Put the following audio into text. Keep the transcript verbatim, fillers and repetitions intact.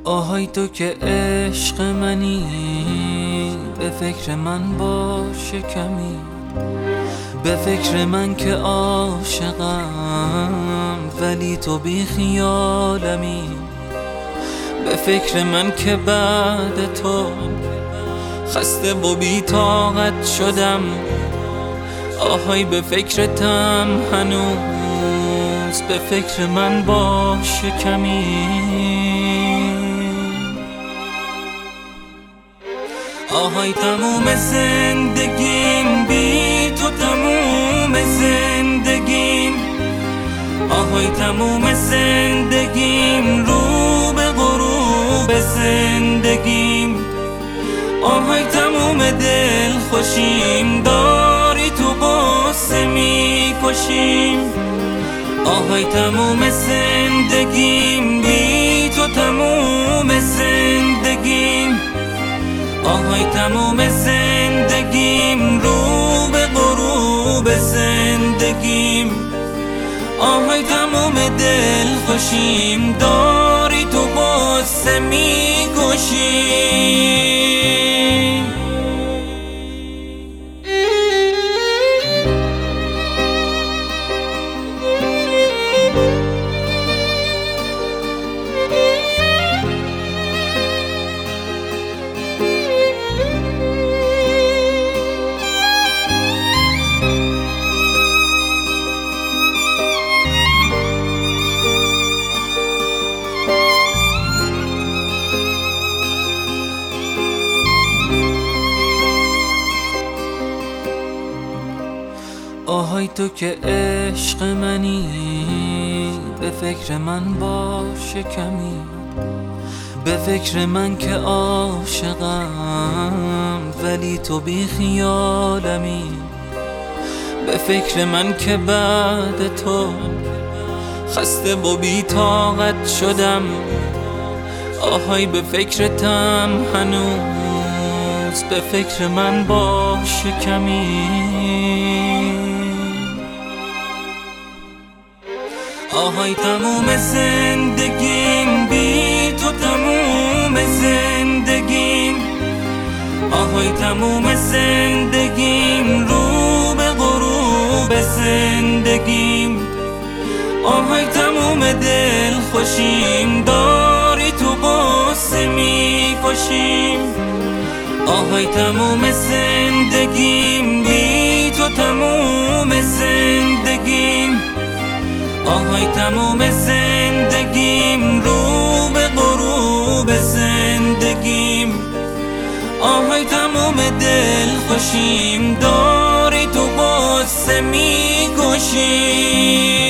آهای تو که عشق منی، به فکر من باش کمی، به فکر من که عاشقم ولی تو بی خیالمی، به فکر من که بعد تو خسته و بی طاقت شدم. آهای به فکرتم هنوز، به فکر من باش کمی. آهای تموم زندگیم بی تو، تموم زندگیم. آهای تموم زندگیم رو به غروب زندگیم. آهای تموم دل خوشیم داری تو قصه می کشیم. آهای تموم زندگیم بی تو، تموم زندگیم. آهای تموم زندگیم رو به غروب زندگیم. آهای تموم دل خوشیم داری تو قصه می کشیم. آهای تو که عشق منی، به فکر من باش کمی، به فکر من که عاشقم ولی تو بی خیالمی، به فکر من که بعد تو خسته و بی طاقت شدم. آهای به فکرتم هنوز، به فکر من باش کمی. آهای تموم زندگیم بی تو، تموم زندگیم. آهای تموم زندگیم رو به غروب زندگیم. آهای تموم دل خوشیم داری تو قصه می کشیم. آهای تموم زندگیم بی تو، تموم زندگیم. آهای تموم زندگیم رو به غروب زندگیم. آهای تموم دل خوشیم داری تو قصه می کشیم.